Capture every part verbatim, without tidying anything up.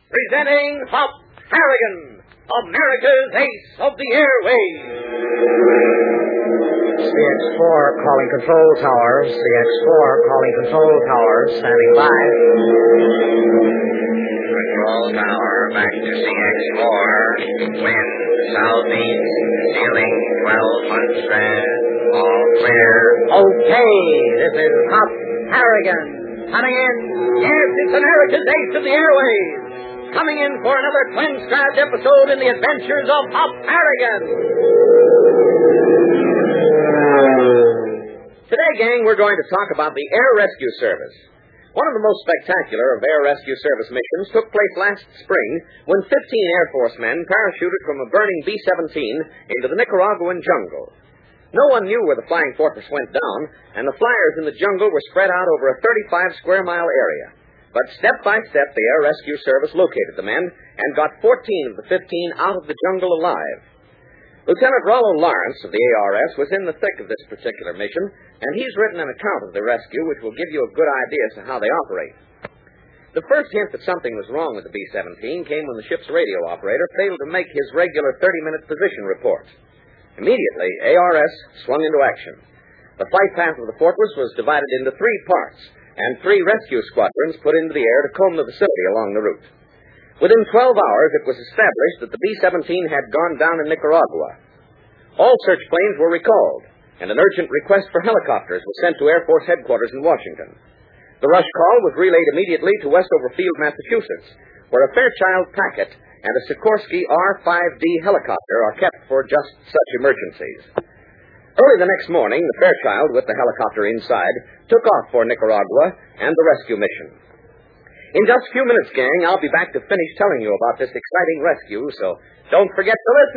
presenting Hop Harrigan, America's Ace of the Airways. C X four calling control towers. C X four calling control towers. Standing by. Control tower, back to C X four. Wind southeast, ceiling twelve hundred. All clear. Okay, this is Hop Harrigan. Coming in. Yes, it's America's Ace of the Airways. Coming in for another transcribed episode in the adventures of Hop Harrigan. Today, gang, we're going to talk about the Air Rescue Service. One of the most spectacular of Air Rescue Service missions took place last spring when fifteen Air Force men parachuted from a burning B seventeen into the Nicaraguan jungle. No one knew where the Flying Fortress went down, and the flyers in the jungle were spread out over a thirty-five square mile area. But step by step, the Air Rescue Service located the men and got fourteen of the fifteen out of the jungle alive. Lieutenant Rollo Lawrence of the A R S was in the thick of this particular mission, and he's written an account of the rescue which will give you a good idea as to how they operate. The first hint that something was wrong with the B seventeen came when the ship's radio operator failed to make his regular thirty-minute position report. Immediately, A R S swung into action. The flight path of the Fortress was divided into three parts, and three rescue squadrons put into the air to comb the vicinity along the route. Within twelve hours, it was established that the B seventeen had gone down in Nicaragua. All search planes were recalled, and an urgent request for helicopters was sent to Air Force headquarters in Washington. The rush call was relayed immediately to Westover Field, Massachusetts, where a Fairchild Packet and a Sikorsky R five D helicopter are kept for just such emergencies. Early the next morning, the Fairchild, with the helicopter inside, took off for Nicaragua and the rescue mission. In just a few minutes, gang, I'll be back to finish telling you about this exciting rescue, so don't forget to listen.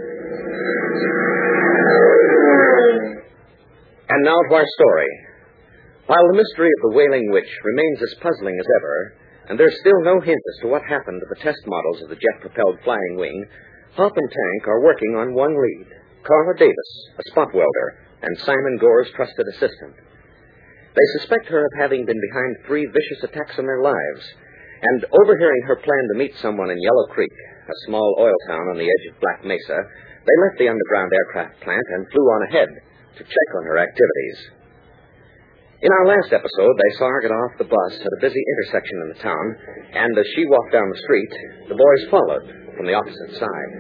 And now to our story. While the mystery of the Wailing Witch remains as puzzling as ever, and there's still no hint as to what happened to the test models of the jet-propelled flying wing, Hop and Tank are working on one lead, Carla Davis, a spot welder, and Simon Gore's trusted assistant. They suspect her of having been behind three vicious attacks on their lives, and overhearing her plan to meet someone in Yellow Creek, a small oil town on the edge of Black Mesa, they left the underground aircraft plant and flew on ahead to check on her activities. In our last episode, they saw her get off the bus at a busy intersection in the town, and as she walked down the street, the boys followed from the opposite side.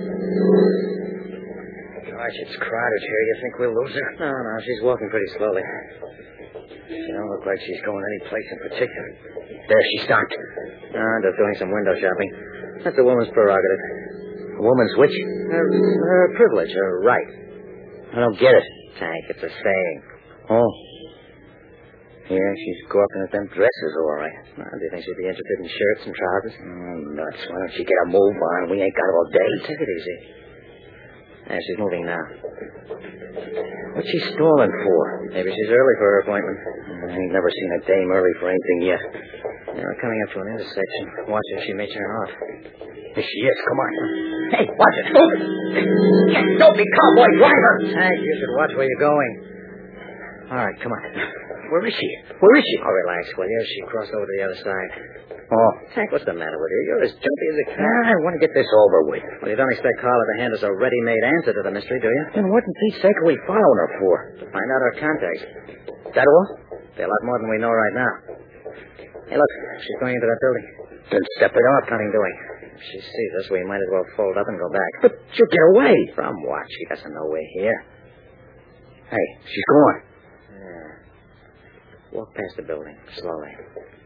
Gosh, it's crowded here. You think we'll lose her? No, no, she's walking pretty slowly. She don't look like she's going any place in particular. There, she stopped. Ah, just doing some window shopping. That's a woman's prerogative. A woman's which? Her, her privilege, her right. I don't get it. Tank, it's a saying. Oh. Yeah, she's gawking at them dresses, all right. Well, do you think she'd be interested in shirts and trousers? Oh, nuts. Why don't she get a move on? We ain't got all day. Take it easy. Yeah, she's moving now. What's she stalling for? Maybe she's early for her appointment. I ain't never seen a dame early for anything yet. Yeah, we're coming up to an intersection. Watch if she may turn off. Here she is. Come on. Hey, watch it. Don't be cowboy driver. Hank, you should watch where you're going. All right, come on. Where is she? Where is she? Oh, relax, will you? She crossed over to the other side. Oh. Hank, what's the matter with you? You're as jumpy as a cat. I want to get this over with. Well, you don't expect Carla to hand us a ready-made answer to the mystery, do you? Then what in Pete's sake are we following her for? To find out her contacts. Is that all? There's a lot more than we know right now. Hey, look. She's going into that building. Then step it up. Nothing doing. If she sees us, we might as well fold up and go back. But she'll get away. From what? She doesn't know we're here. Hey, she's gone. Yeah. Walk past the building, slowly.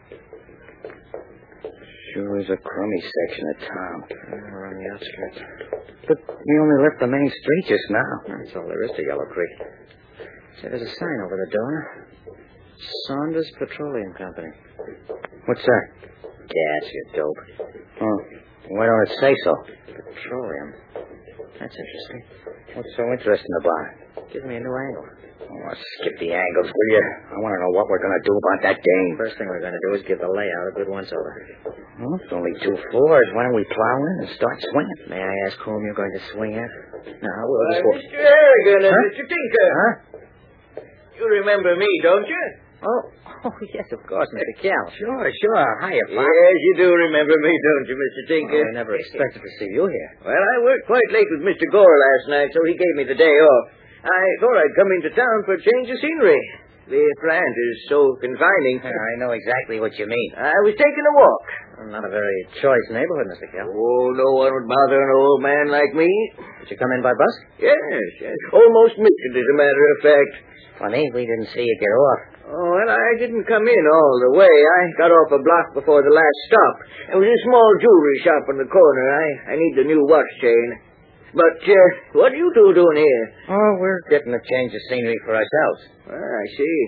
Sure is a crummy section of town. We're on the outskirts. But we only left the main street just now. That's all there is to Yellow Creek. See, there's a sign over the door. Saunders Petroleum Company. What's that? Gas, you dope. Oh, why don't it say so? Petroleum. That's interesting. What's so interesting about it? Gives me a new angle. Oh, skip the angles, will you? I want to know what we're going to do about that dame. First thing we're going to do is give the layout a good once-over. Well, it's only two floors. Why don't we plow in and start swinging? May I ask whom you're going to swing at? No, we'll just walk. Mister Harrigan and Huh? Mister Tinker. Huh? You remember me, don't you? Oh, oh, yes, of course, Mister Cal. Sure, sure. Hiya, Pop. Yes, you do remember me, don't you, Mister Tinker? I never expected to see you here. Well, I worked quite late with Mister Gore last night, so he gave me the day off. I thought I'd come into town for a change of scenery. The plant is so confining. I know exactly what you mean. I was taking a walk. Not a very choice neighborhood, Mister Cal. Oh, no one would bother an old man like me. Did you come in by bus? Yes, yes. Almost missed it, as a matter of fact. Funny, we didn't see you get off. Oh, well, I didn't come in all the way. I got off a block before the last stop. It was a small jewelry shop on the corner. I, I need a new watch chain. But, uh, what are you two doing here? Oh, we're getting a change of scenery for ourselves. Ah, I see.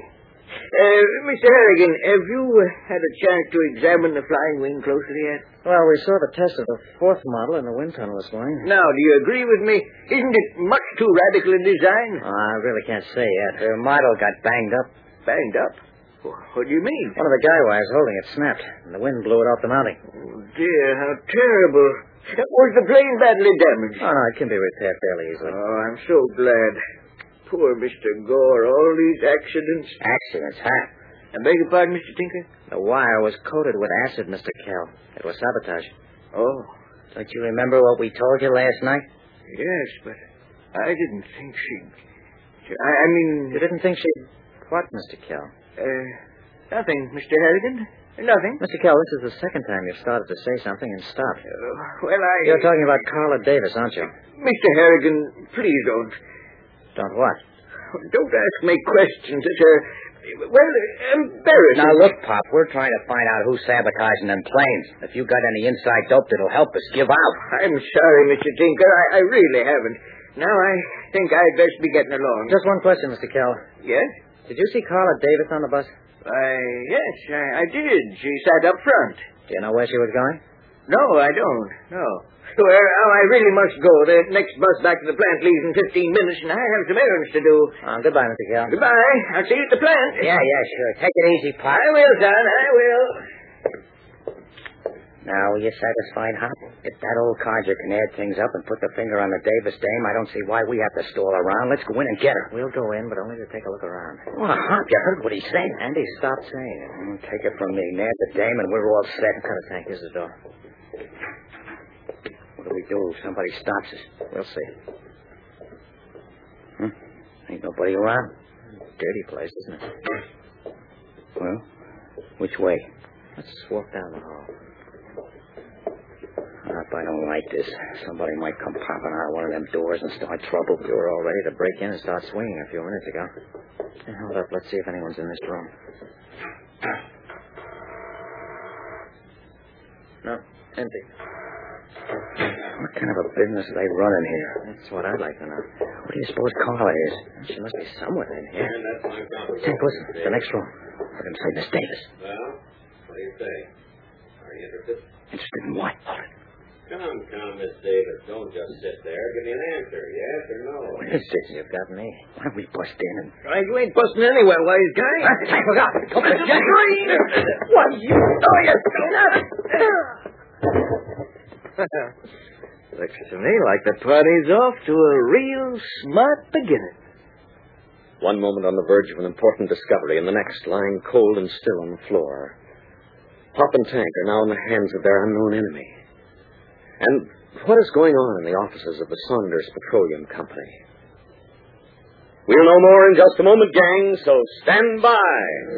Uh, Mister Harrigan, have you uh, had a chance to examine the flying wing closely yet? Well, we saw the test of the fourth model in the wind tunnel this morning. Now, do you agree with me? Isn't it much too radical in design? Oh, I really can't say yet. The model got banged up. Banged up? What do you mean? One of the guy wires holding it snapped, and the wind blew it off the mounting. Oh, dear, how terrible. Was the plane badly damaged? Oh, no, it can be repaired fairly easily. Oh, I'm so glad. Poor Mister Gore, all these accidents. Accidents, huh? I beg your pardon, Mister Tinker? The wire was coated with acid, Mister Cal. It was sabotage. Oh. Don't you remember what we told you last night? Yes, but I didn't think she'd... I, I mean... You didn't think she'd... What, Mister Cal? Uh, nothing, Mister Harrigan. Nothing. Mister Cal, this is the second time you've started to say something and stopped. Uh, well, I... You're talking about Carla Davis, aren't you? Mister Harrigan, please don't. Don't what? Don't ask me questions that are, well, embarrassing. Now, look, Pop, we're trying to find out who's sabotaging them planes. If you got any inside dope that'll help us, give out. I'm sorry, Mister Tinker. I, I really haven't. Now, I think I'd best be getting along. Just one question, Mister Cal. Yes? Did you see Carla Davis on the bus? Why, yes, I, I did. She sat up front. Do you know where she was going? No, I don't. No. Well, oh, I really must go. The next bus back to the plant leaves in fifteen minutes, and I have some errands to do. Oh, goodbye, Mister Cal. Goodbye. I'll see you at the plant. Yeah, yeah, sure. Take it easy, Pop. I will, son. I will. Now, are you satisfied, Hop? If that old codger can add things up and put the finger on the Davis dame, I don't see why we have to stall around. Let's go in and get her. We'll go in, but only to take a look around. Well, Hop, you heard what he said. And he stopped saying it. Mm, take it from me. Nab the dame, and we're all set. What kind of tank is the door? What do we do if somebody stops us? We'll see. Hmm? Ain't nobody around. Dirty place, isn't it? Well, which way? Let's walk down the hall. If I don't like this, somebody might come popping out of one of them doors and start trouble. You were all ready to break in and start swinging a few minutes ago. Hey, hold up. Let's see if anyone's in this room. No, empty. What kind of a business are they running here? That's what I'd like to know. What do you suppose Carla is? She must be somewhere in here. Tank, listen. The next room. Let him say Miss Davis. Well, what do you say? Are you interested? Interested in what? Hold it. Come, come, Miss Davis. Don't just sit there. Give me an answer, yes or no. What is it you've got me? Why don't we bust in and... Right, you ain't busting anywhere, wise guy. Tank, look out. Open the jack. What you know you Looks to me like the party's off to a real smart beginning. One moment on the verge of an important discovery, and the next lying cold and still on the floor. Pop and Tank are now in the hands of their unknown enemy. And what is going on in the offices of the Saunders Petroleum Company? We'll know more in just a moment, gang, so stand by.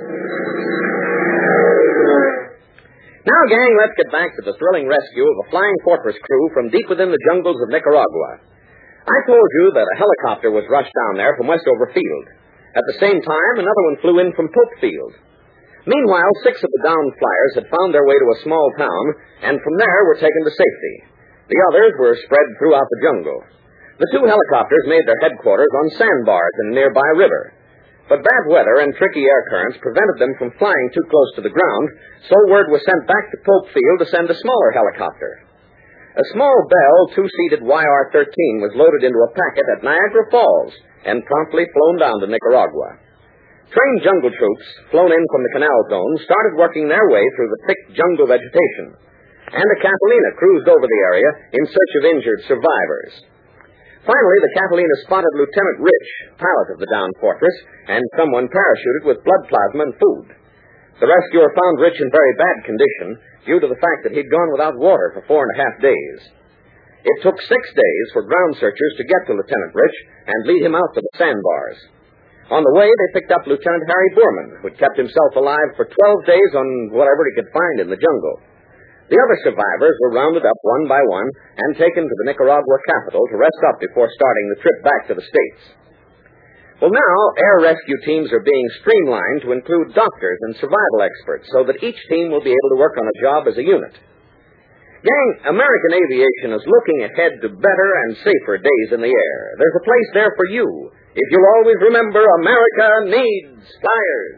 Now, gang, let's get back to the thrilling rescue of a Flying Fortress crew from deep within the jungles of Nicaragua. I told you that a helicopter was rushed down there from Westover Field. At the same time, another one flew in from Pope Field. Meanwhile, six of the downed flyers had found their way to a small town, and from there were taken to safety. The others were spread throughout the jungle. The two helicopters made their headquarters on sandbars in a nearby river. But bad weather and tricky air currents prevented them from flying too close to the ground, so word was sent back to Pope Field to send a smaller helicopter. A small Bell two-seated Y R thirteen was loaded into a packet at Niagara Falls and promptly flown down to Nicaragua. Trained jungle troops, flown in from the canal zone, started working their way through the thick jungle vegetation, and a Catalina cruised over the area in search of injured survivors. Finally, the Catalina spotted Lieutenant Rich, pilot of the downed Fortress, and someone parachuted with blood plasma and food. The rescuer found Rich in very bad condition due to the fact that he'd gone without water for four and a half days. It took six days for ground searchers to get to Lieutenant Rich and lead him out to the sandbars. On the way, they picked up Lieutenant Harry Boorman, who'd kept himself alive for twelve days on whatever he could find in the jungle. The other survivors were rounded up one by one and taken to the Nicaragua capital to rest up before starting the trip back to the States. Well, now, air rescue teams are being streamlined to include doctors and survival experts so that each team will be able to work on a job as a unit. Gang, American aviation is looking ahead to better and safer days in the air. There's a place there for you if you'll always remember America needs flyers.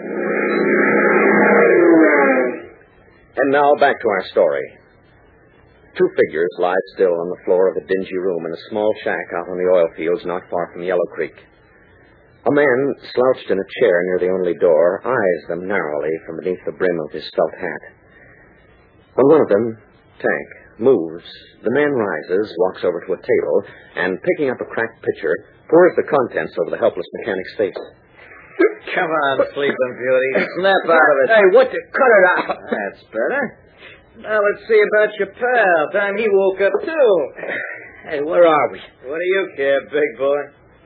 And now back to our story. Two figures lie still on the floor of a dingy room in a small shack out on the oil fields not far from Yellow Creek. A man, slouched in a chair near the only door, eyes them narrowly from beneath the brim of his felt hat. When one of them, Tank, moves, the man rises, walks over to a table, and picking up a cracked pitcher, pours the contents over the helpless mechanic's face. Come on, sleeping beauty. Snap out of it. Hey, what the... Cut it out. That's better. Now let's see about your pal. Time he woke up, too. Hey, where are we? What do you care, big boy?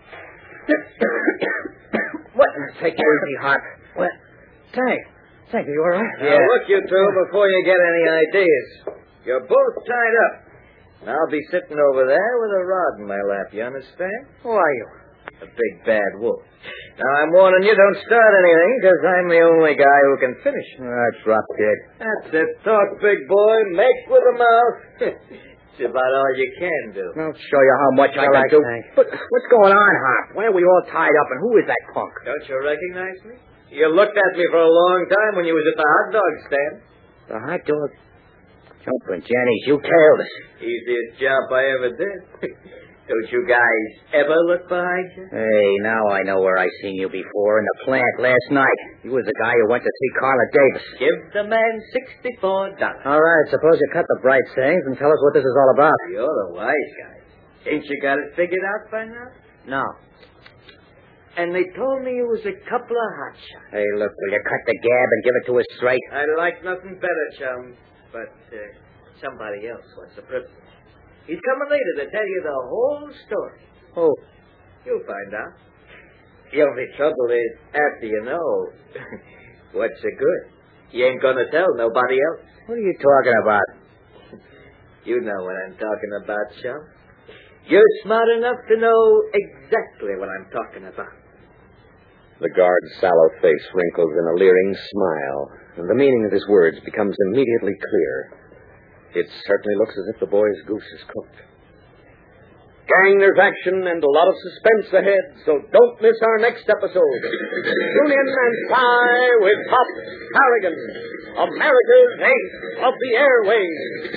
What? Take it easy, Hop. What? Tank. Tank, are you all right? Now, look, you two, before you get any ideas. You're both tied up. And I'll be sitting over there with a rod in my lap, you understand? Who are you? A big bad wolf. Now, I'm warning you, don't start anything, because I'm the only guy who can finish. That's rough, kid. That's it. Talk, big boy. Make with the mouth. It's about all you can do. I'll show you how much I All can right, do. Tank. But what's going on, Hop? Why are we all tied up, and who is that punk? Don't you recognize me? You looked at me for a long time when you was at the hot dog stand. The hot dog? Jumping Jenny's, you tailed us. Easiest job I ever did. Don't you guys ever look behind you? Hey, now I know where I seen you before, in the plant last night. You was the guy who went to see Carla Davis. Give the man sixty-four dollars. All right, suppose you cut the bright sayings and tell us what this is all about. You're the wise guy. Ain't you got it figured out by now? No. And they told me you was a couple of hotshots. Hey, look, will you cut the gab and give it to us straight? I'd like nothing better, chum. But uh, somebody else wants the privilege. He's coming later to tell you the whole story. Who? You'll find out. The only trouble is, after you know, what's the good? You ain't gonna tell nobody else. What are you talking about? You know what I'm talking about, chum. You're smart enough to know exactly what I'm talking about. The guard's sallow face wrinkles in a leering smile, and the meaning of his words becomes immediately clear. It certainly looks as if the boy's goose is cooked. Gang, there's action and a lot of suspense ahead, so don't miss our next episode. Tune in and fly with Hop Harrigan, America's ace of the airways.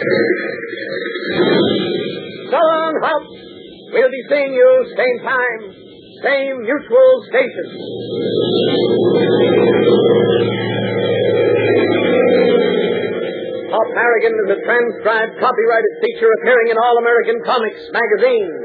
So long, Hop. We'll be seeing you same time, same mutual station. Hop Harrigan is a transcribed, copyrighted feature appearing in All American Comics magazine.